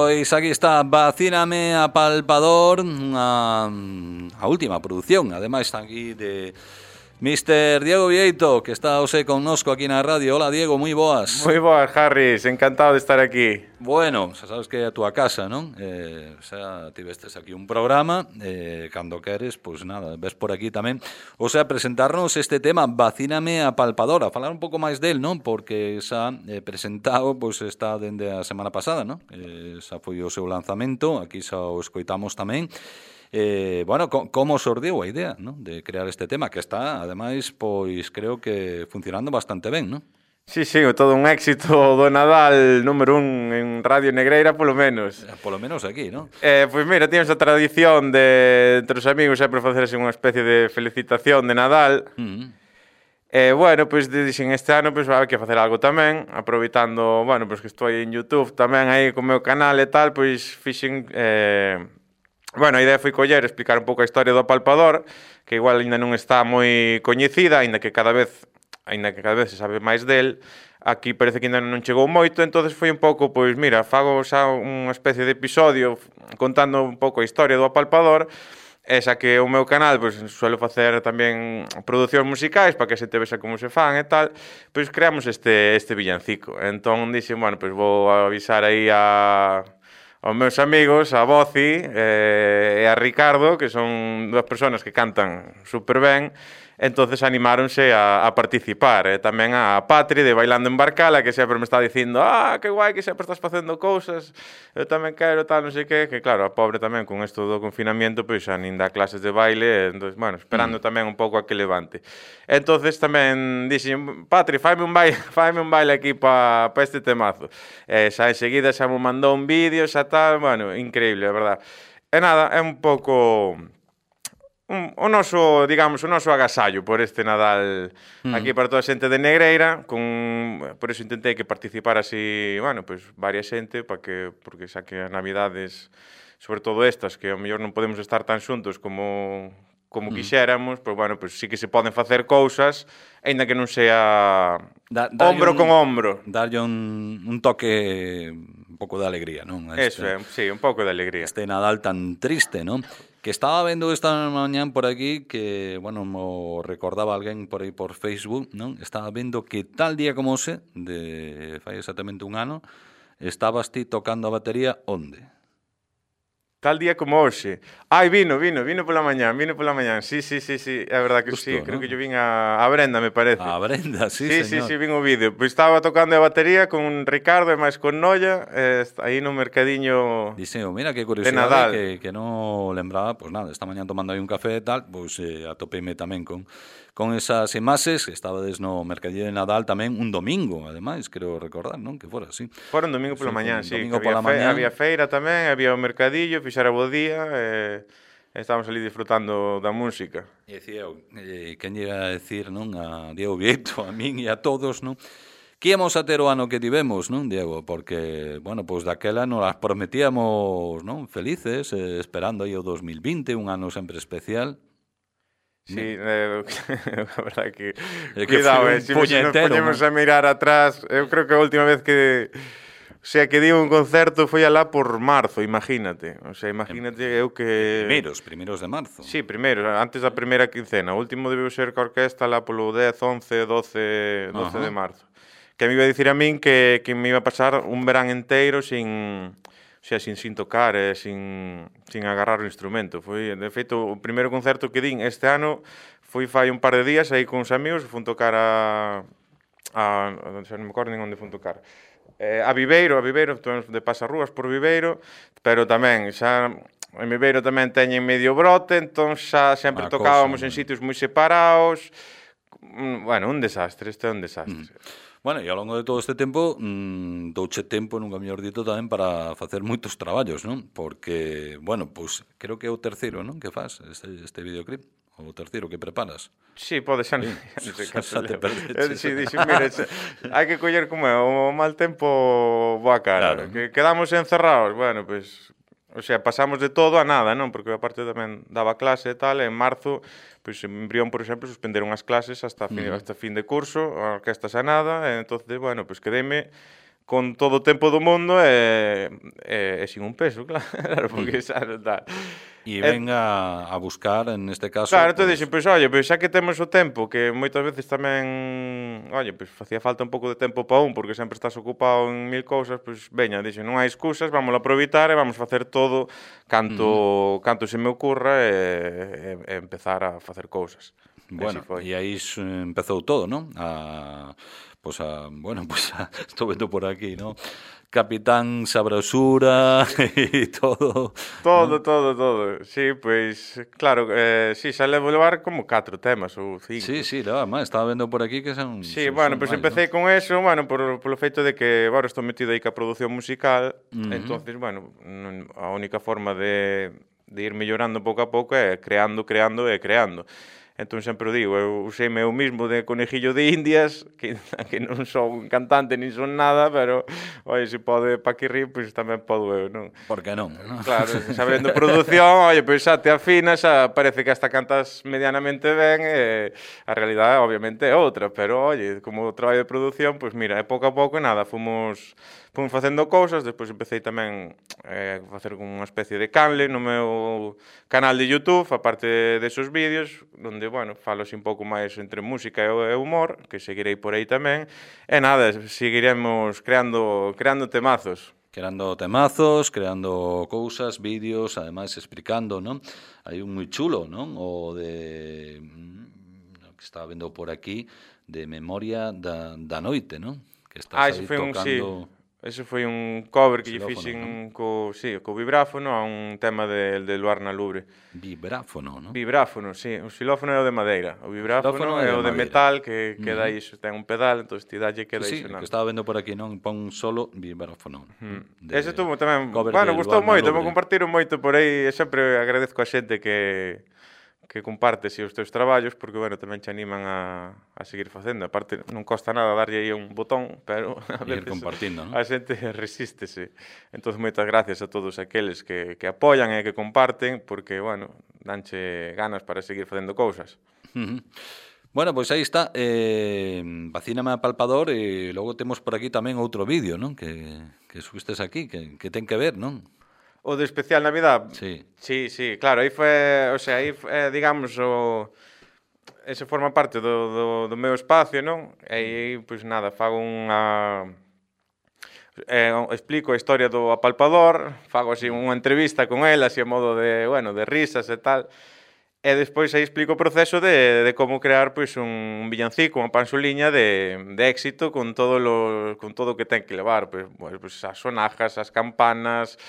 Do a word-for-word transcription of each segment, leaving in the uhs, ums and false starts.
Pois aquí está Vacíname a Palpador, a, a última produción, ademais está aquí de mister Diego Vieito, que está hoxe connosco aquí na radio. Hola Diego, moi boas. Moi boas, Harris, encantado de estar aquí. Bueno, xa sabes que é a túa casa, non? Eh, xa tivestes aquí un programa, eh, cando queres, pois nada, ves por aquí tamén. O sea, presentarnos este tema, Vacíname a Palpador, a falar un pouco máis del, non? Porque xa eh, presentado, pois está dende a semana pasada, non? Eh, xa foi o seu lanzamento, aquí xa o escoitamos tamén. Eh, bueno, co como sordiu a idea, ¿no?, de crear este tema, que está, ademais, pois creo que funcionando bastante ben, ¿no? Sí, sí, todo un éxito do Nadal número un en Radio Negreira, polo menos. Eh, polo menos aquí, ¿no? Eh, pois mira, tínhamos a tradición de, entre os amigos, sempre facerse unha especie de felicitación de Nadal. Mm. Eh, bueno, pois dixen este ano, pois hai que facer algo tamén, aproveitando, bueno, pois que estou en YouTube tamén aí co meu canal e tal, pois fixen... Eh, Bueno, a idea foi coller, explicar un pouco a historia do Palpador, que igual ainda non está moi coñecida, aínda que cada vez, aínda que cada vez se sabe máis del. Aquí parece que ainda non chegou moito, entonces foi un pouco, pois mira, fago xa unha especie de episodio contando un pouco a historia do Palpador, e xa que o meu canal, pois, suelo facer tamén producións musicais para que a xente vexa como se fan e tal, pois creamos este, este villancico. Entón dixen, bueno, pois vou avisar aí a... aos meus amigos, a Boci eh, e a Ricardo, que son dúas persoas que cantan super ben, entonces animáronse a, a participar. E tamén a Patri de Bailando en Barcala, que sempre me está dicindo ah, que guai, que sempre estás facendo cousas, eu tamén quero, tal, non sei que, que claro, a pobre tamén con isto do confinamiento, pois xa nin dá clases de baile, entonces, bueno, esperando mm. tamén un pouco a que levante. Entonces tamén dixen, Patri, faime un baile, faime un baile aquí para pa este temazo. E xa enseguida xa me mandou un vídeo, xa tal, bueno, increíble, a verdad. E nada, é un pouco... Un, o noso, digamos, o noso agasallo por este Nadal mm. aquí para toda a xente de Negreira, con, por eso intentei que participar así, bueno, pois pues, varias xente, para que, porque xa que as Navidades, sobre todo estas, que ao mellor non podemos estar tan xuntos como como mm. quixéramos, pois pues, bueno, pois pues, sí que se poden facer cousas, aínda que non sea da, ombro un, con ombro. Darlle un, un toque un pouco de alegría, non? Este, Eso é, sí, un pouco de alegría. Este Nadal tan triste, non? Que estaba vendo esta mañán por aquí que, bueno, mo recordaba alguén por aí por Facebook, non? Estaba vendo que tal día como ese, de fai exactamente un ano, estabas ti tocando a batería onde? Tal día como hoxe. Ai, vino, vino, vino pola mañán, vino pola mañán. Sí, sí, sí, sí, é verdad que Justo, sí, ¿no? Creo que yo vin a, a Brenda, me parece. A Brenda, sí, sí señor. Sí, sí, vin o vídeo. Pois estaba tocando a batería con Ricardo e máis con Noia, eh, aí no mercadiño Dixeo, mira que curiosidade que, que non lembraba, pois nada, esta mañán tomando aí un café e tal, pois eh, atopeime tamén con con esas imaxes, que estabades no mercadillo de Nadal tamén un domingo, ademais, creo recordar, non? Que fora así. Fora un domingo pola sí, mañán, sí. Domingo pola mañán. Había feira tamén, había o mercadillo, fixera bo día, e eh, estábamos ali disfrutando da música. E dicía eu, eh, quen llega a decir, non? A Diego Vieito, a min e a todos, non? Que íamos a ter o ano que tivemos, non, Diego? Porque, bueno, pois daquela nos las prometíamos, non? Felices, eh, esperando aí o dos mil vinte, un ano sempre especial. Sí, eh, a verdade que... É que cuidado, eh, se si nos poñemos a mirar atrás, eu creo que a última vez que... O sea, que di un concerto foi alá por marzo, imagínate. O sea, imagínate eu que... Primeiros, primeiros de marzo. Sí, primeiro, antes da primeira quincena. O último debeu ser ca orquesta lá polo dez, once, doce, doce de marzo. Que me iba a dicir a min que, que me iba a pasar un verán inteiro sin... O sea, sin, sin tocar, eh, sin, sin agarrar o instrumento. Foi, de feito, o primeiro concerto que din este ano foi fai un par de días aí con uns amigos, fun tocar a... a xa non me acordo nin onde fun tocar. Eh, a Viveiro, a Viveiro, de pasarrúas por Viveiro, pero tamén xa... En Viveiro tamén teñen medio brote, entón xa sempre a tocábamos cosa, en sitios moi separados. Bueno, un desastre, este é un desastre. Mm. Bueno, e ao longo de todo este tempo mmm, douche tempo, nunca mellor dito, tamén para facer moitos traballos, non? Porque, bueno, pois pues, creo que é o terceiro, non? Que fas este, este videoclip, o terceiro que preparas. Sí, pode ser. Sí, xa, xa te perdeches. Sí, dixo, mira, hai que coller como é, o mal tempo boa cara. Claro. Que quedamos encerrados, bueno, pois... Pues, o sea, pasamos de todo a nada, non? Porque aparte tamén daba clase e tal, e en marzo, pois en Brión, por exemplo, suspenderon as clases hasta fin, mm. hasta fin de curso, a orquesta xa nada, e entonces, bueno, pois quedeime con todo o tempo do mundo e, e, e sin un peso, claro, porque xa non dá. E venga a buscar, en este caso... Claro, entón pues... dixen, pois, oye, pois xa que temos o tempo, que moitas veces tamén, oye, pois facía falta un pouco de tempo para un, porque sempre estás ocupado en mil cousas, pois, veña, dixen, non hai excusas, vamos a aproveitar e vamos facer todo canto, mm. canto se me ocurra e, e, e empezar a facer cousas. Bueno, e aí empezou todo, non? A, pues a, bueno, pues a, estou vendo por aquí, non? Capitán Sabrosura e todo. Todo, ¿no? todo, todo. Sí, pois, claro, eh, sí, xa levo levar como catro temas ou cinco. Sí, sí, no, además, estaba vendo por aquí que son... Sí, son, bueno, son pois pues máis, empecé ¿no? con eso, bueno, por, por lo feito de que, bueno, estou metido aí ca produción musical, uh-huh. Entonces, bueno, a única forma de, de ir mellorando pouco a pouco é creando, creando e creando. Entón sempre o digo, eu useime eu mismo de conejillo de indias, que, que non son cantante nin son nada, pero, oi, se pode Paquirri, pois tamén podo eu, non? Por que non? Claro, sabendo produción, oi, pois xa te afinas, xa parece que hasta cantas medianamente ben, e a realidade obviamente é outra, pero, oi, como traballo de produción, pois mira, é pouco a pouco, nada, fomos... Fomos facendo cousas, despois empecé tamén eh, a facer unha especie de canle no meu canal de YouTube, aparte desos vídeos, onde, bueno, falo así un pouco máis entre música e humor, que seguirei por aí tamén, e nada, seguiremos creando, creando temazos. Creando temazos, creando cousas, vídeos, ademais explicando, non? Hai un moi chulo, non? O de... que estaba vendo por aquí, de Memoria da, da Noite, non? Que estás ah, aí foi un, tocando... Sí. Ese foi un cover que lle xilófono, fixen non? co, sí, co vibráfono a un tema de, de Luarna Lubre. Vibráfono, non? Vibráfono, sí. O xilófono é o de madeira. O vibráfono, o é o de, de metal que queda aí, uh-huh. Ten un pedal, entón ti dalle queda sí, aí sonando. Sí, que estaba vendo por aquí, non? Pon solo vibráfono. Uh-huh. Ese tuvo tamén, bueno, de gustou Luarna moito, Lubre. me compartiron moito por aí, e sempre agradezco a xente que que comparte si os teus traballos, porque, bueno, tamén te animan a, a seguir facendo. Aparte, non costa nada darlle aí un botón, pero a veces compartindo, ¿no? A xente resístese. Entón, moitas gracias a todos aqueles que, que apoian e que comparten, porque, bueno, danche ganas para seguir facendo cousas. Uh-huh. Bueno, pois pues aí está, eh, Vacíname a Palpador, e logo temos por aquí tamén outro vídeo, non? Que, que subistes aquí, que, que ten que ver, non? O de Especial Navidad? Sí. Sí, sí, claro, aí foi, o sea, aí, eh, digamos, o... ese forma parte do, do, do meu espacio, non? E aí, pois nada, fago unha... Eh, explico a historia do apalpador, fago así unha entrevista con ele, así a modo de, bueno, de risas e tal. E despois aí explico o proceso de, de como crear pois, un, un villancico, unha pansuliña de, de éxito con todo lo, con todo o que ten que levar, pois, pois, as sonajas, as campanas,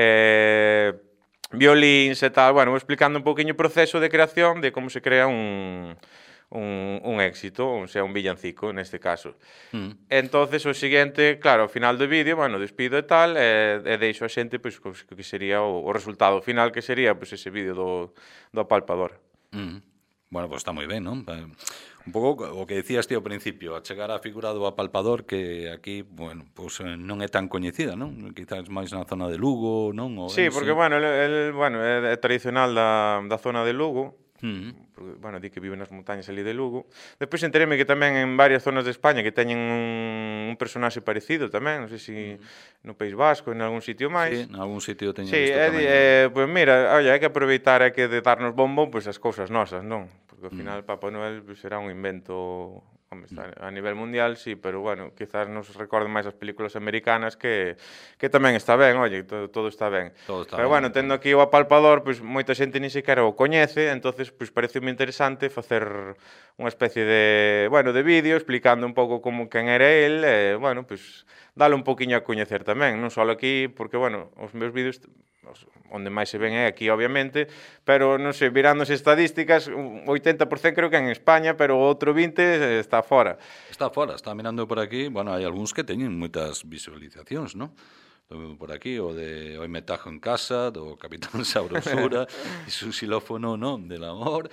eh, violíns e tal. Bueno, vou explicando un poquinho o proceso de creación de como se crea un, un, un éxito, ou sea, un villancico, neste caso. Mm. Entonces, o seguinte, claro, ao final do vídeo, bueno, despido e tal, e, e deixo a xente, pois, que sería o, o resultado final, que sería, pois, ese vídeo do, do apalpador. Mm. Bueno, pois pues está moi ben, non? Un pouco o que decías ti ao principio, a chegar á figura do apalpador, que aquí, bueno, pois pues, non é tan coñecida, non? Quizás máis na zona de Lugo, non? O sí, porque, bueno, el, el, bueno, é tradicional da, da zona de Lugo, Uh-huh. porque, bueno, di que vive nas montañas ali de Lugo. Despois enteréme que tamén en varias zonas de España que teñen un, un personaxe parecido tamén, non sei se uh-huh. no País Vasco, en algún sitio máis. Sí, en algún sitio teño sí, visto tamén. Sí, eh, pois pues mira, oye, hai que aproveitar, hai que de darnos bombón pois pues, as cousas nosas, non? Porque ao final uh-huh. Papá Noel pues, será un invento... a nivel mundial, sí, pero bueno, quizás nos recorden máis as películas americanas que, que tamén está ben, oye, todo, todo está ben. Todo está pero ben, bueno, tendo aquí o apalpador, pois pues, moita xente ni sequera o coñece, entonces pois pues, parece moi interesante facer unha especie de, bueno, de vídeo explicando un pouco como quen era el, e bueno, pois pues, dalo un poquinho a coñecer tamén, non só aquí, porque bueno, os meus vídeos onde máis se ven é aquí, obviamente, pero, non sei, virando as estadísticas, un oitenta por cento creo que en España, pero o outro vinte por cento está fora. Está fora, está mirando por aquí, bueno, hai algúns que teñen moitas visualizacións, non? Por aquí, o de Hoy me tajo en casa, do Capitán Sabrosura, e su xilófono, non? Del amor.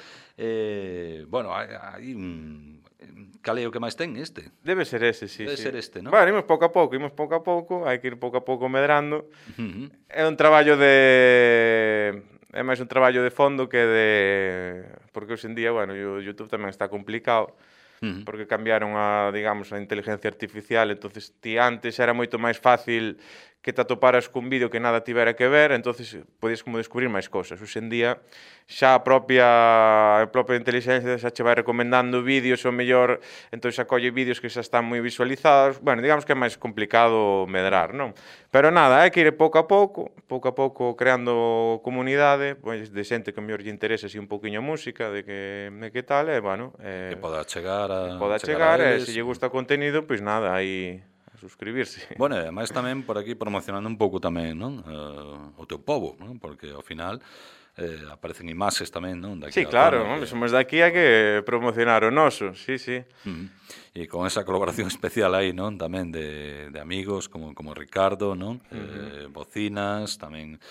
Eh, bueno, hai, hai un... Cal é o que máis ten este? Debe ser ese, sí. Debe sí. ser este, non? Bueno, imos pouco a pouco, imos pouco a pouco, hai que ir pouco a pouco medrando. Uh-huh. É un traballo de... É máis un traballo de fondo que de... Porque hoxe en día, bueno, o YouTube tamén está complicado. uh-huh. porque cambiaron a, digamos, a inteligencia artificial, entonces ti antes era moito máis fácil que te atoparas cun vídeo que nada tivera que ver, entonces podías como descubrir máis cosas. Hoxe en día xa a propia, a propia inteligencia xa che vai recomendando vídeos, ou mellor, entón xa colle vídeos que xa están moi visualizados. Bueno, digamos que é máis complicado medrar, non? Pero nada, hai que ir pouco a pouco, pouco a pouco creando comunidade, pois de xente que mellor lle interesa así un pouquiño a música, de que, de que tal, e, bueno... Eh, que poda chegar a... Que poda chegar, e se lle gusta o contenido, pois nada, aí... suscribirse. Bueno, e ademais tamén por aquí promocionando un pouco tamén, non? Uh, o teu pobo, non? Porque ao final eh, aparecen imaxes tamén, non? Sí, claro, que... somos daqui hai que promocionar o noso, sí, sí. Uh-huh. E con esa colaboración especial aí, non? Tamén de, de amigos como, como Ricardo, non? Uh-huh. Eh, bocinas, tamén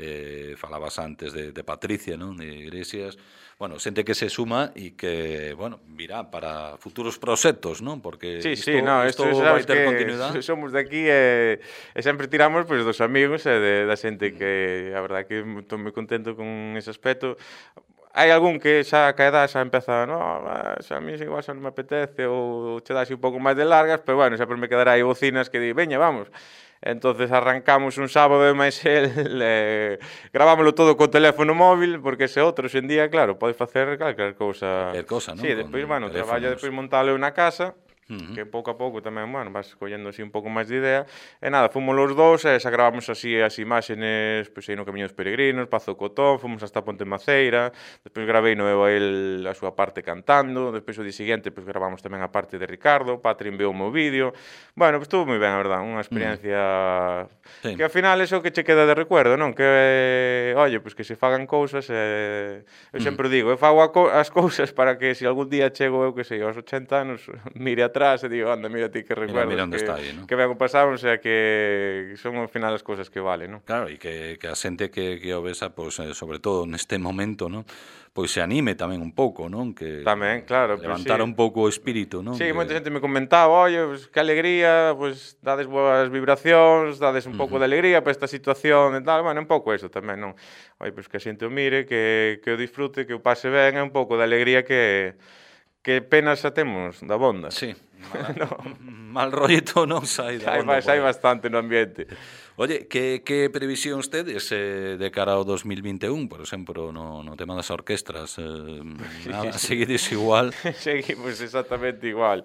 eh, falabas antes de, de Patricia, non? De Iglesias. Bueno, xente que se suma e que, bueno, virá para futuros proxectos, non? Porque sí, isto, sí, no, isto isto vai ter que continuidade. Somos de aquí e, e sempre tiramos pois, dos amigos e de, da xente que, a verdade, que estou moi contento con ese aspecto. Hai algún que xa a edad xa empeza, no, xa a mí igual xa non me apetece ou che dá así un pouco máis de largas, pero bueno, sempre me quedará aí bocinas que di, veña, vamos. Entonces arrancamos un sábado e máis el, eh, gravámoslo todo co teléfono móvil, porque ese outro, hoxe en día, claro, pode facer calquer cousa. Calquer cousa, non? Sí, depois, bueno, traballo depois montalo na casa, Uh-huh. que pouco a pouco tamén, bueno, vas collendo así un pouco máis de idea. E nada, fomos los dous e xa gravamos así as imágenes, pois aí no Camiño dos Peregrinos, Pazo Cotón, fomos hasta Ponte Maceira, despois gravei no eu a el a súa parte cantando, despois o día seguinte pois gravamos tamén a parte de Ricardo, Patri enviou o meu vídeo. Bueno, pois estuvo moi ben, a verdad, unha experiencia uh-huh. sí. que ao final eso que che queda de recuerdo, non? Que, oye, pois que se fagan cousas e... Eu sempre uh-huh. digo, eu fago co as cousas para que se algún día chego eu, que sei, aos ochenta anos, mire a atrás e digo, anda, mira ti que recuerdos mira, mira que, está aí, ¿no? que me pasamos, o sea, que son ao final as cousas que valen, ¿no? Claro, e que, que a xente que, que o besa, pues, eh, sobre todo neste momento, ¿no? Pois se anime tamén un pouco, non? Que tamén, claro, levantar pues, sí. un pouco o espírito, non? Sí, que... moita xente me comentaba, oye, pues, que alegría, pues, dades boas vibracións, dades un pouco uh-huh. de alegría para esta situación e tal, bueno, un pouco eso tamén, non? Oye, pues que a xente o mire, que, que o disfrute, que o pase ben, é un pouco de alegría que que penas xa temos da bonda. Sí, mal, no. mal rollito non sai da bonda. Hai bastante no ambiente. Oye, que, que previsións tedes eh, de cara ao dos mil vinte e un, por exemplo, no, no tema das orquestras? Eh, nada, seguides igual? Seguimos exactamente igual.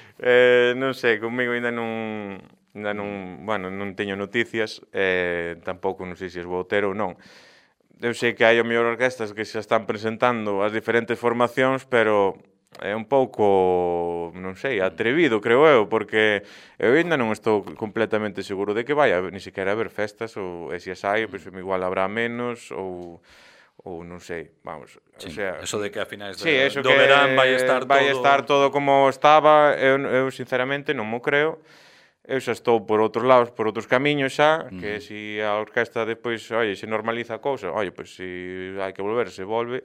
Eh, non sei, comigo ainda non... Ainda non, bueno, non teño noticias, eh, tampouco non sei se es vou ter ou non. Eu sei que hai o mellor orquestas que xa están presentando as diferentes formacións, pero é un pouco, non sei, atrevido, creo eu, porque eu ainda non estou completamente seguro de que vai a, ni sequera haber festas, ou e se as hai, pois igual habrá menos, ou ou non sei, vamos, sí, o sea, eso de que a finais de, sí, eso do que verán vai estar vai todo... estar todo como estaba, eu, eu sinceramente non mo creo. Eu xa estou por outros lados, por outros camiños xa, uh-huh. que se a orquesta depois, oye, se normaliza a cousa, oye, pois se hai que volver, se volve.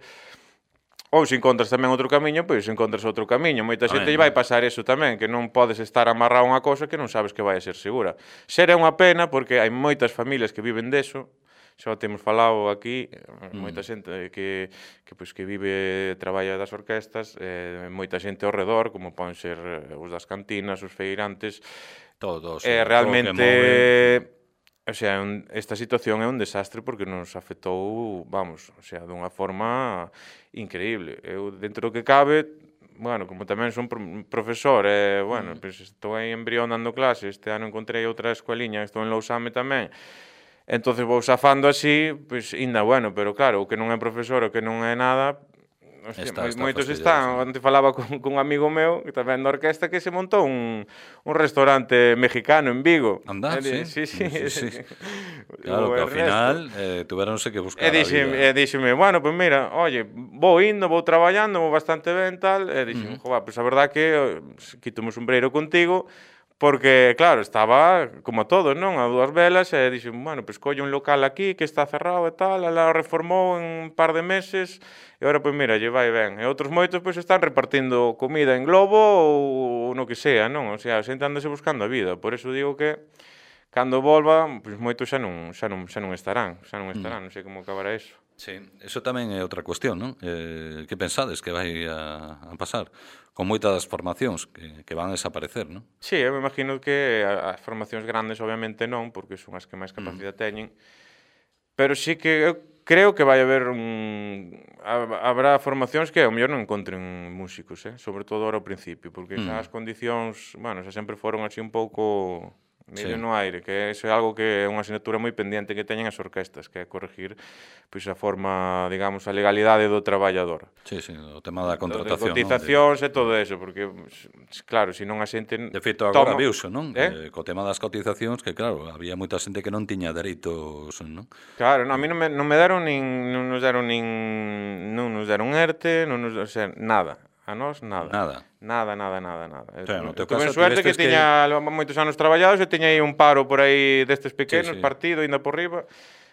Ou se encontras tamén outro camiño, pois encontras outro camiño. Moita xente lle vai pasar eso tamén, que non podes estar amarrado a unha cousa que non sabes que vai a ser segura. Ser é unha pena, porque hai moitas familias que viven deso, xa temos falado aquí, mm. moita xente que, que, pois, que vive, traballa das orquestas, eh, moita xente ao redor, como pon ser os das cantinas, os feirantes. Todos. Eh, realmente... O sea, esta situación é un desastre porque nos afectou, vamos, o sea, dunha forma increíble. Eu, dentro do que cabe, bueno, como tamén son profesor, eh, bueno, mm. pues estou aí en Brión dando clase, este ano encontrei outra escueliña, estou en Lousame tamén, entonces vou xafando así, pois, pues, ainda bueno, pero claro, o que non é profesor, o que non é nada... Hostia, está, está moitos están, onde falaba con, con un amigo meu que tamén da orquesta que se montou un, un restaurante mexicano en Vigo. Anda, e, sí, sí, sí, sí, sí. Claro, que ao final eh, tuveronse que buscar e díxeme, a vida. E díxeme, bueno, pois pues mira, oye, vou indo, vou traballando, vou bastante ben, tal, e díxeme, uh -huh. joder, pois pues a verdad que quito o sombreiro contigo, porque, claro, estaba como todos, non? A dúas velas, e dixen, bueno, pois colle un local aquí que está cerrado e tal, ela o reformou en un par de meses, e agora, pois mira, lle vai ben. E outros moitos, pois, están repartindo comida en globo ou no que sea, non? O sea, xente andase buscando a vida. Por eso digo que, cando volva, pois moitos xa non, xa non, xa non estarán, xa non estarán, non sei como acabará eso. Sí, eso tamén é outra cuestión, non? Eh, que pensades que vai a, a pasar? Con moitas formacións que, que van a desaparecer, non? Sí, eu me imagino que as formacións grandes obviamente non, porque son as que máis capacidade mm. teñen, pero sí que eu creo que vai haber un... habrá formacións que ao mellor non encontren músicos, eh? Sobre todo ahora ao principio, porque mm. xa as condicións, bueno, xa sempre foron así un pouco... medio sí. no aire, que iso é algo que é unha asignatura moi pendiente que teñen as orquestas, que é corregir pois a forma, digamos, a legalidade do traballador. Sí, sí, o tema da contratación, de cotizacións non? E todo eso, porque claro, se non a xente de feito agora viuse, non? Eh? Eh, co tema das cotizacións, que claro, había moita xente que non tiña dereitos, non? Claro, non, a mí non me, non me deron nin non nos deron nin non nos deron ERTE, non nos, o sea, nada. A nós, nada. Nada. Nada, nada, nada, nada. O sea, no teu tuve caso, suerte que tiña que... moitos anos traballados e tiña aí un paro por aí destes pequenos, sí, sí. partido, ainda por riba,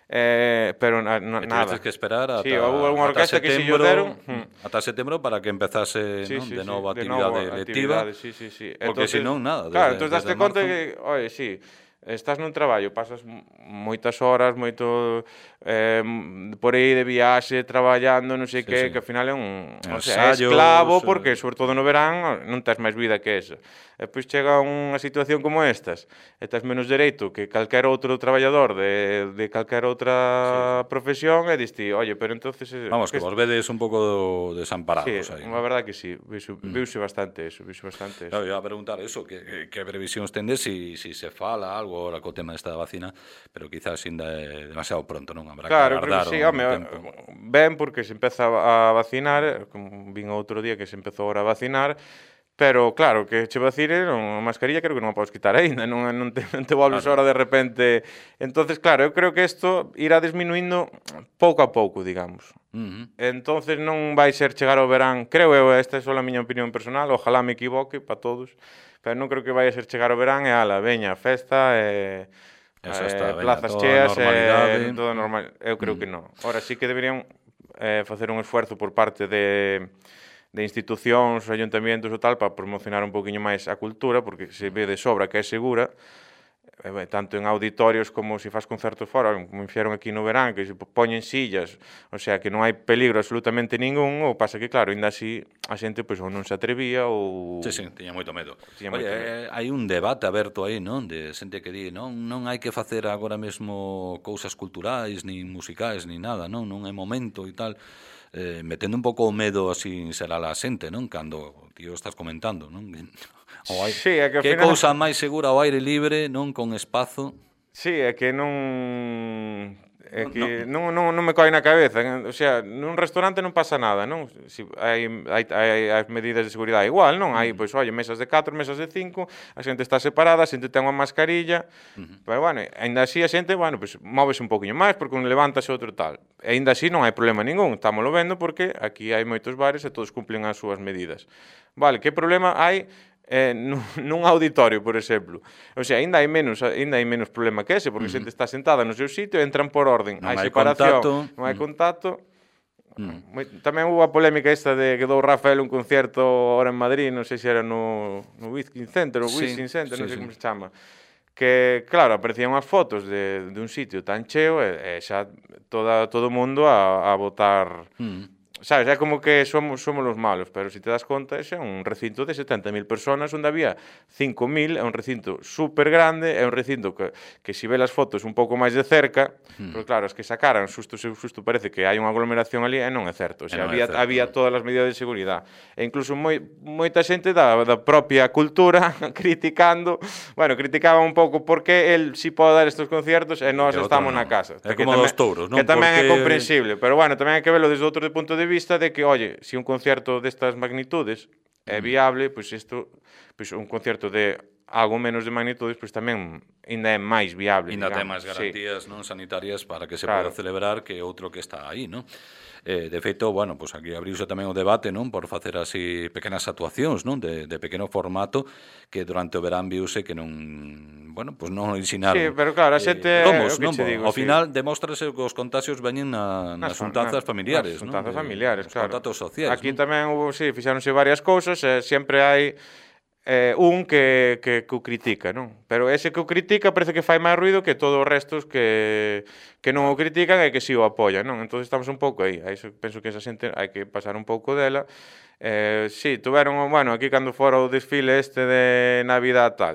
eh, pero na, na, nada. Tivestes que esperar ata, sí, houve unha orquesta que si yo deron ata setembro para que empezase, sí, non? sí, de novo sí, actividade de novo, letiva, actividade, sí, sí, sí. Porque senón nada. Claro, entón daste conta que, oye, sí, estás nun traballo, pasas moitas horas, moito eh, por aí de viaxe, traballando, non sei sí, que, sí. que ao final é un, o sea, é esclavo, porque, sobre todo no verán, non tes máis vida que esa. E pois chega unha situación como estas, e tes menos dereito que calquer outro traballador de, de calquer outra sí. profesión, e diste, oye, pero entonces... Vamos, que, que vos vedes un pouco desamparados sí, aí. Sí, a verdad que sí, viuse, mm. viuse bastante eso, viuse bastante eso. Claro, eu ia a preguntar eso, que, que, que previsións tendes, si, si se fala algo ahora co tema desta vacina, pero quizás ainda é demasiado pronto, non? Habrá claro, que agardar sí, un home, tempo. Ben, porque se empeza a vacinar, como vin outro día que se empezou ahora a vacinar, pero claro, que che vacine, non, a mascarilla creo que non a podes quitar aínda, non, non te, non te volves claro. Ahora de repente. Entonces, claro, eu creo que isto irá disminuindo pouco a pouco, digamos. Uh -huh. Entonces non vai ser chegar ao verán, creo eu, esta é só a miña opinión personal, ojalá me equivoque para todos, pero non creo que vai a ser chegar ao verán e ala, veña, festa e... Eso está, eh, plazas veña, cheas e eh, todo normal. Eu creo uh -huh. que non. Ahora sí que deberían eh, facer un esfuerzo por parte de... de institucións, ayuntamientos ou tal, para promocionar un poquinho máis a cultura, porque se ve de sobra que é segura, eh, tanto en auditorios como se faz concertos fora, como fixeron aquí no verán, que se poñen sillas, o sea, que non hai peligro absolutamente ningún, ou pasa que, claro, ainda así a xente pois, ou non se atrevía ou... Sí, sí, tiña moito medo. Tiña Oye, moito medo. Eh, hai un debate aberto aí, non? De xente que di, non, non hai que facer agora mesmo cousas culturais, nin musicais, nin nada, non? Non é momento e tal... Eh, metendo un pouco o medo así será a xente, non? Cando tío estás comentando, non? O hai, sí, é que, que final... cousa máis segura ao aire libre, non? Con espazo. Sí, é que non... É que non, non, non me coe na cabeza. O sea, nun restaurante non pasa nada, non? Si hai, hai, hai as medidas de seguridade igual, non? Hai, pois, oye, mesas de catro, mesas de cinco, a xente está separada, a xente ten unha mascarilla, uh -huh. pero, bueno, ainda así a xente, bueno, pois, móvese un poquinho máis, porque un levántase outro tal. E ainda así non hai problema ningún, estámoslo vendo, porque aquí hai moitos bares e todos cumplen as súas medidas. Vale, que problema hai... Eh, nun, nun auditorio, por exemplo. O sea, ainda hai menos, ainda hai menos problema que ese, porque a xente está sentada no seu sitio e entran por orden. Non hai hai separación, contacto. non hai contacto. Mm. Tamén hubo a polémica esta de que dou Rafael un concierto ahora en Madrid, non sei se era no, no Whisky Center, o Whisky sí, Center, non sí, sei sí. como se chama. Que, claro, aparecían as fotos de, de un sitio tan cheo e, e xa toda, todo o mundo a, a votar... Mm. Sabes, é como que somos, somos os malos, pero se te das conta, ese é un recinto de setenta mil personas onde había cinco mil, é un recinto super grande, é un recinto que, que se ve as fotos un pouco máis de cerca, hmm. pero claro, as que sacaran, susto, susto parece que hai unha aglomeración ali, e non é certo, o sea, había, certo. había todas as medidas de seguridade, e incluso moi, moita xente da, da propia cultura criticando, bueno, criticaba un pouco porque el si pode dar estes conciertos e nós estamos no. na casa. É como dos touros, non? Que tamén porque... é comprensible, pero bueno, tamén hai que verlo desde outro punto de vista de que, oye, se si un concierto destas magnitudes é viable, pois pues isto, pois pues un concierto de algo menos de magnitudes, pois pues tamén ainda é máis viable. Ainda ten máis sí. garantías non sanitarias para que se claro. poda celebrar que outro que está aí, non? Eh, de feito, bueno, pues aquí abriuse tamén o debate, non? Por facer así pequenas actuacións, non? De, de pequeno formato que durante o verán viuse que non, bueno, pues non ensinaron. Sí, pero claro, a xente... Eh, Vamos, non? Digo, ao sí. final, demóstrase que os contagios veñen na, nas xuntanzas familiares, nas non? xuntanzas familiares, claro. Os contactos sociais, aquí non? tamén hubo, sí, fixáronse varias cousas, eh, sempre hai... eh, un que, que, que o critica, non? Pero ese que o critica parece que fai máis ruido que todos os restos que, que non o critican e que si o apoian, non? Entón estamos un pouco aí. Aí penso que esa xente hai que pasar un pouco dela. Eh, sí, tuveron, bueno, aquí cando fora o desfile este de Navidad tal.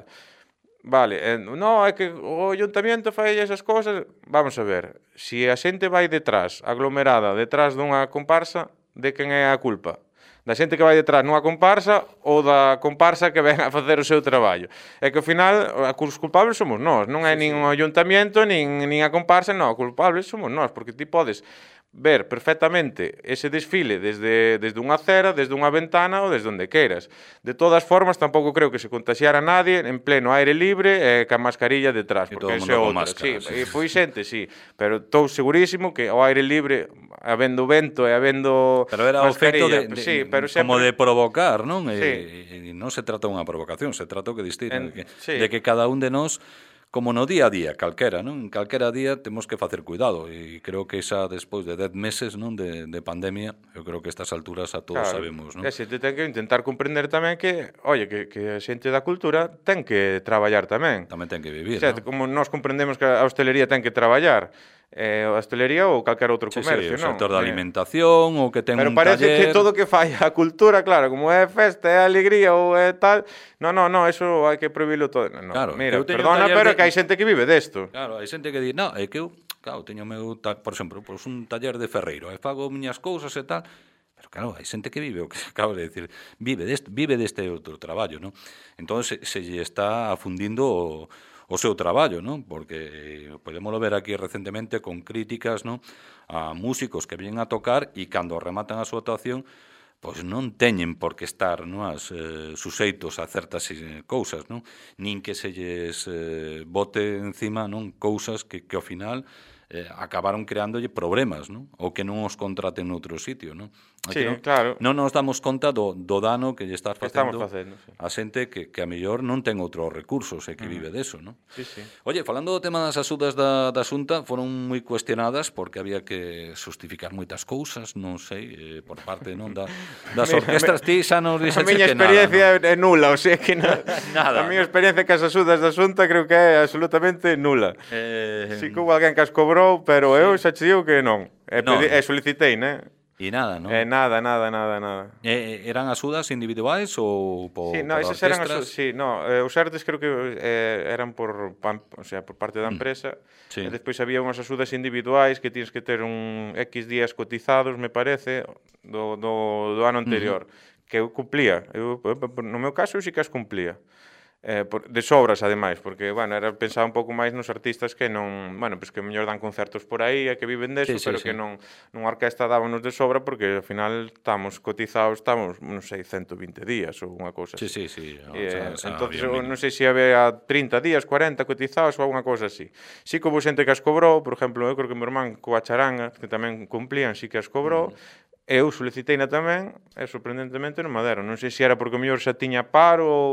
Vale, eh, no, é que o ayuntamiento fai esas cosas. Vamos a ver, se a xente vai detrás, aglomerada, detrás dunha comparsa, de quen é a culpa? Da xente que vai detrás nunha comparsa ou da comparsa que ven a facer o seu traballo. É que ao final os culpables somos nós, non é sí, nin sí. o ayuntamiento nin, nin a comparsa, non, os culpables somos nós, porque ti podes ver perfectamente ese desfile desde, desde unha acera, desde unha ventana ou desde onde queiras. De todas formas, tampouco creo que se contaxiara nadie en pleno aire libre e eh, ca mascarilla detrás, e porque eso é outra. Máscara, sí, sí. E foi xente, sí, pero estou segurísimo que ao aire libre, habendo vento e habendo pero era mascarilla, o feito de, pues, de, sí, pero sempre... como de provocar, non? Sí. E, e non se trata unha provocación, se trata o que distinto, En, de, que, sí. de que cada un de nós, como no día a día, calquera, non? En calquera día temos que facer cuidado e creo que xa despois de dez meses, non, de, de pandemia, eu creo que estas alturas a todos claro, sabemos, non? E a xente ten que intentar comprender tamén que, oye, que, que a xente da cultura ten que traballar tamén. Tamén ten que vivir, o sea, non? Como nós comprendemos que a hostelería ten que traballar, eh, a hostelería ou calquer outro sí, comercio, sí, non? o sector da alimentación, ou que ten Pero un parece taller... que todo que fai a cultura, claro, como é festa, é alegría ou é tal, no, no, no, eso hai que prohibilo todo. No, claro, mira, perdona, pero de... que hai xente que vive desto. Claro, hai xente que di, no, é que eu, claro, teño meu, ta... por exemplo, pois un taller de ferreiro, e fago miñas cousas e tal, pero claro, hai xente que vive, o que acabo de decir, vive deste, vive deste outro traballo, non? Entón se, se lle está afundindo o, o seu traballo, non? Porque podémoslo ver aquí recentemente con críticas, non? A músicos que vienen a tocar e cando rematan a súa actuación pois non teñen por que estar non, as, eh, suseitos a certas eh, cousas, non? Nin que se lles eh, bote encima non cousas que, que ao final eh, acabaron creándolle problemas, non? Ou que non os contraten noutro sitio, non? Sí, non, claro. Non nos damos conta do, do dano que lle estás facendo, facendo sí. a xente que, que a mellor non ten outros recursos e que uh -huh. vive deso, non? Sí, sí. Oye, falando do tema das axudas da, da Xunta, foron moi cuestionadas porque había que justificar moitas cousas, non sei, eh, por parte non da, das orquestras, ti xa nos dixeches que nada. A miña experiencia ¿no? é nula, o sea que na, nada. A miña experiencia cas axudas da Xunta creo que é absolutamente nula. Eh... Si que houve alguén que as cobrou, pero sí. eu xa che digo que non. E, non. Pedi, e solicitei, né? E nada, non? Eh, nada, nada, nada, nada. Eh, eran axudas individuais ou por, sí, no, por esas orquestras? eran as, sí, no, eh, os artes creo que eh, eran por, o sea, por parte da empresa. Mm. Sí. E despois había unhas axudas individuais que tienes que ter un X días cotizados, me parece, do, do, do ano anterior. Uh -huh. Que eu cumplía. Eu, no meu caso, eu sí que as cumplía. Eh, por, de sobras, ademais, porque, bueno, era pensar un pouco máis nos artistas que non, bueno, pois pues que mellor dan concertos por aí e que viven deso, sí, sí, pero sí. que non, nunha orquesta dábanos de sobra porque ao final estamos cotizados, estamos, non sei, ciento vinte días ou unha cousa así. Sí, sí, sí. No, eh, o sea, entonces, non sei se había trinta días, cuarenta cotizados ou unha cousa así. Sí que houve xente que as cobrou, por exemplo, eu creo que meu irmán coa charanga, que tamén cumplían, sí que as cobrou, mm. eu soliciteina tamén, e sorprendentemente non me deron. Non sei se era porque o mellor xa tiña paro ou...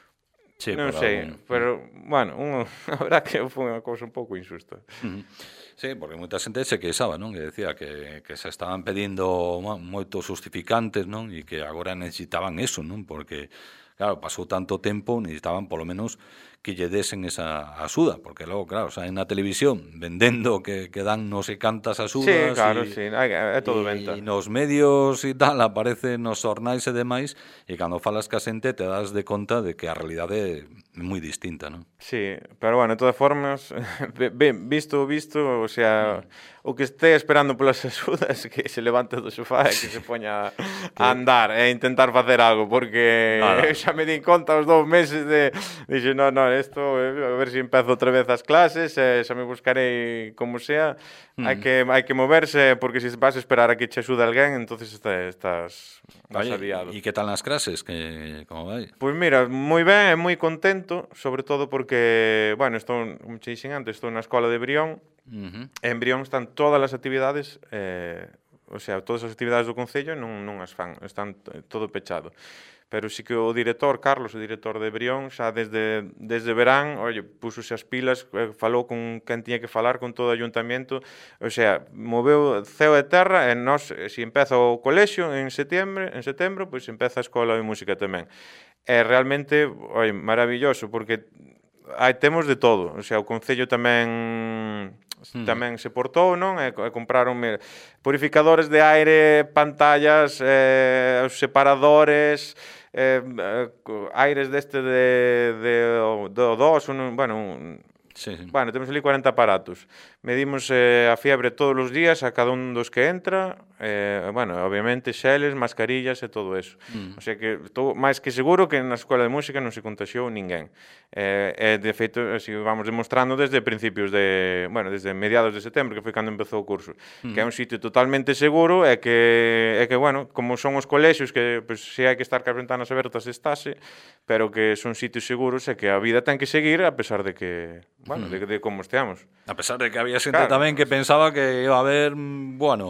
Sí, non sei, algún... pero, bueno, un, a verdad que foi unha cousa un pouco injusta. Uh -huh. Sí, porque moita xente se queixaba, non? Que decía que, que se estaban pedindo moitos justificantes, non? E que agora necesitaban eso, non? Porque, claro, pasou tanto tempo, necesitaban polo menos que lle desen esa axuda, porque logo, claro, saen na televisión vendendo que, que dan non sei cantas axudas. Sí, claro, y, sí, é todo venta. E nos medios e tal, aparece nos xornais e demais, e cando falas ca xente te das de conta de que a realidade é moi distinta, non? Sí, pero bueno, de todas formas, ben, visto, visto, o sea, mm. o que este esperando polas axudas que se levante do sofá e que se poña a andar e intentar facer algo, porque eu xa me di conta os dous meses de, dixe, no, no, esto, a ver se si empezo outra vez as clases, e xa me buscarei como sea, mm. hai que hai que moverse, porque se vas a esperar a que che axude alguén, entonces estás, estás adiado. E que tal nas clases? Que, como vai? Pois pues mira, moi ben, moi contento, sobre todo porque, bueno, estou, como che dixen antes, estou na escola de Brión, uh -huh. e en Brión están todas as actividades, eh, o sea, todas as actividades do Concello non, non as fan, están todo pechado. Pero sí que o director, Carlos, o director de Brión, xa desde, desde verán, oye, púsose as pilas, falou con quen tiña que falar, con todo o ayuntamiento, o sea, moveu ceo e terra, e nós, se empeza o colexio en setembro, en setembro, pois empeza a escola de música tamén. é realmente, oi, maravilloso, porque hai temos de todo, o sea, o Concello tamén mm. tamén se portou, non? E, e compraron mira, purificadores de aire, pantallas, eh, os separadores, eh, eh, aires deste de, de, de, de O dos, un, bueno, un, sí, sí. Bueno, temos ali cuarenta aparatos. Medimos eh, a fiebre todos os días a cada un dos que entra. Eh, bueno, obviamente, xeles, mascarillas e todo eso. Mm. O sea que estou máis que seguro que na Escola de Música non se contagiou ninguén. Eh, e, de feito, así vamos demostrando desde principios de... Bueno, desde mediados de setembro, que foi cando empezou o curso. Mm. Que é un sitio totalmente seguro e que, e que bueno, como son os colexios, que pues, se hai que estar cas ventanas abertas, estase, pero que son sitios seguros e que a vida ten que seguir a pesar de que... Bueno, mm. de, de como esteamos. A pesar de que había xente claro, tamén que pensaba que iba a haber, bueno,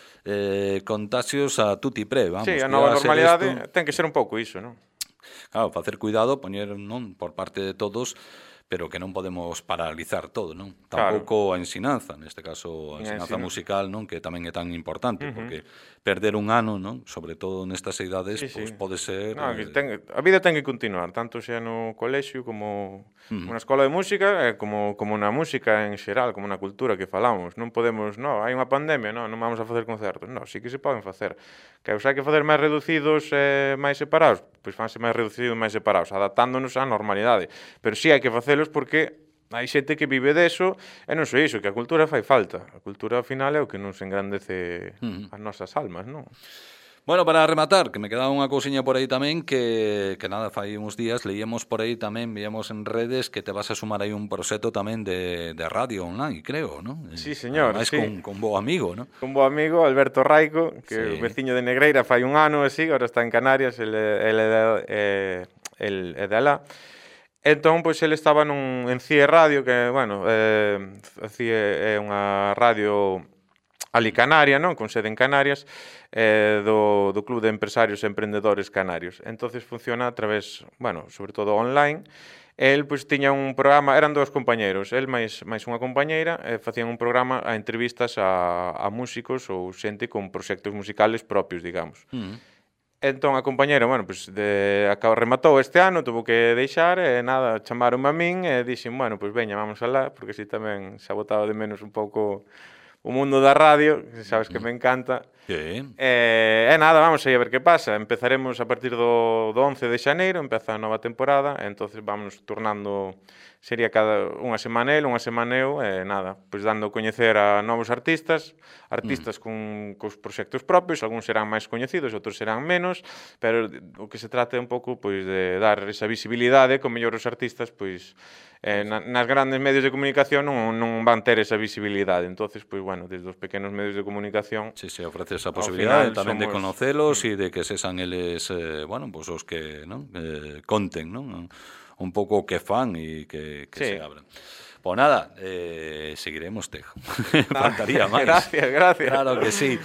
eh, contagios a tutti pre, vamos. Sí, a nova normalidade esto... ten que ser un pouco iso, non? Claro, facer cuidado, poñer, non, por parte de todos, pero que non podemos paralizar todo, non? Tampouco claro. A ensinanza, neste caso a ensinanza musical, non, que tamén é tan importante, uh-huh. porque perder un ano, non, sobre todo nestas idades, sí, pois sí. pode ser... No, que ten, a vida ten que continuar, tanto sea no colexio como, uh-huh. como na escola de música, eh, como, como na música en xeral, como na cultura que falamos. Non podemos, no, hai unha pandemia, no, non vamos a facer concertos. No, sí que se poden facer. Que os hai que facer máis reducidos e eh, máis separados, pois fanse máis reducidos e máis separados, adaptándonos á normalidade. Pero sí hai que facelos porque hai xente que vive deso e non só iso, que a cultura fai falta. A cultura ao final é o que nos engrandece uh-huh. as nosas almas, non? Bueno, para rematar, que me quedaba unha cousiña por aí tamén que, que nada, fai uns días leíamos por aí tamén, víamos en redes que te vas a sumar aí un proxecto tamén de, de radio online, creo, non? Sí, señor, además, sí. con, con bo amigo, non? Con bo amigo, Alberto Raico, que é sí. veciño de Negreira fai un ano, así, agora está en Canarias, ele, ele, ele, ele é de alá. Entón, pois, ele estaba nun, en C I E Radio, que, bueno, eh, C I E é unha radio ali Canaria, non? Con sede en Canarias, eh, do, do Club de Empresarios e Emprendedores Canarios. Entonces funciona a través, bueno, sobre todo online. El, pois, tiña un programa, eran dous compañeiros, el máis, máis unha compañeira, eh, facían un programa a entrevistas a, a músicos ou xente con proxectos musicales propios, digamos. Uh-huh. Entón, a compañera, bueno, pues, de, acabou, rematou este ano, tuvo que deixar, e nada, chamaronme a min, e dixen, bueno, pois pues, veña, vamos alá, porque si tamén se botaba de menos un pouco o mundo da radio, que sabes que me encanta. Sí. E, e nada, vamos aí a ver que pasa. Empezaremos a partir do, do once de xaneiro, empeza a nova temporada, e entonces vamos turnando, sería cada unha semana el, unha semana eu, e nada, pois dando a coñecer a novos artistas, artistas mm. con cos proxectos propios, algúns serán máis coñecidos, outros serán menos, pero o que se trata é un pouco pois de dar esa visibilidade, con mellor os artistas, pois eh, na, nas grandes medios de comunicación non, non van ter esa visibilidade. Entonces, pois bueno, desde os pequenos medios de comunicación, sí, se ofrece esa posibilidade tamén somos... de conocelos e de que sesan eles, eh, bueno, pois os que, non, eh, conten, non, un pouco o que fan e que, que sí. se abran. Pois nada, eh, seguiremos, Tejo. Faltaría máis. Gracias, gracias. Claro que sí.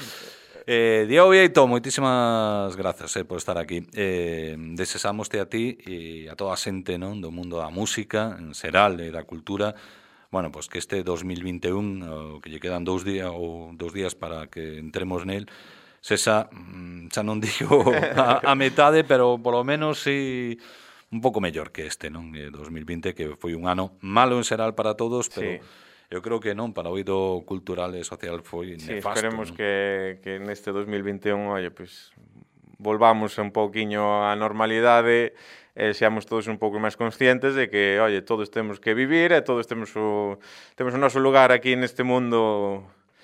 Eh, Diego Vieito, moitísimas grazas eh, por estar aquí. Eh, desesámoste a ti e a toda a xente, non, do mundo da música, en xeral e da cultura, bueno, pois pues que este dos mil vinte e un, o que lle quedan dous días ou dous días para que entremos nel, sesa, xa non digo a, a metade, pero polo menos si un pouco mellor que este, non? dos mil vinte, que foi un ano malo en xeral para todos, pero sí. eu creo que non, para o oído cultural e social foi sí, nefasto. Esperemos non? que, que neste dos mil vinte e un, oye, pues, volvamos un pouquiño á normalidade e seamos todos un pouco máis conscientes de que, oye, todos temos que vivir e todos temos o, temos o noso lugar aquí neste mundo.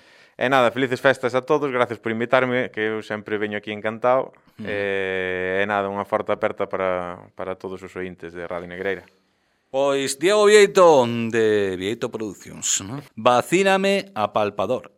E nada, felices festas a todos, gracias por invitarme, que eu sempre veño aquí encantado. Mm. E, e nada, unha forte aperta para, para todos os ointes de Radio Negreira. Pois Diego Vieito, de Vieito Produccións, ¿no? Vacíname a palpador.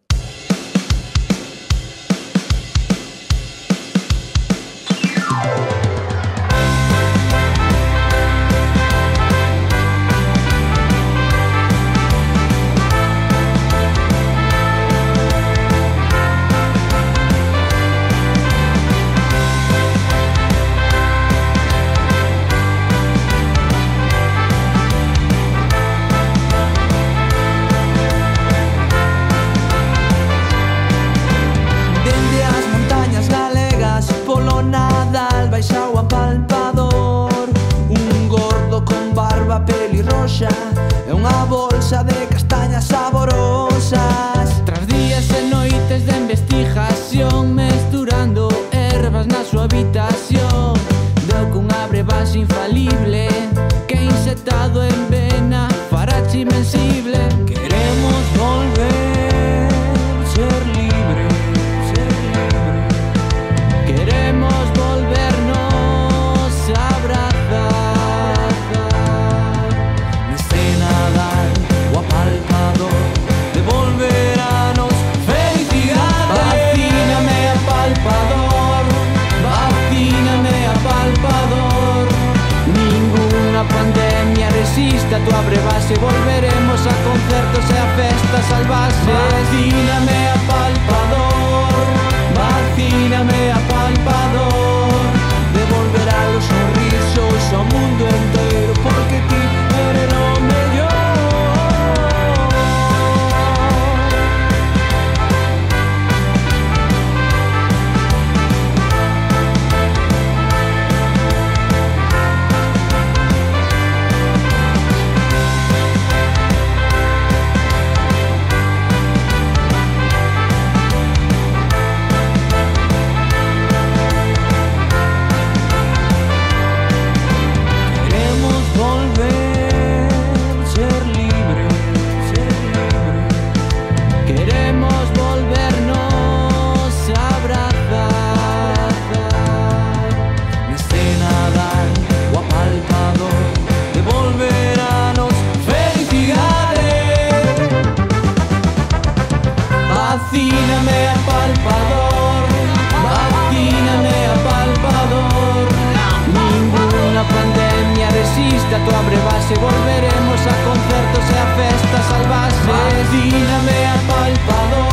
resiste a tu abre base, volveremos a concertos e a festas salvaxes. Vacíname a palpador, vacíname a palpador, devolverá os sorrisos ao mundo inteiro, porque ti eres o mellor. Vacíname a palpador, vacíname a palpador. Ninguna pandemia resiste a tu abre base, volveremos a concertos e a festas salvaxes. Vacíname a palpador.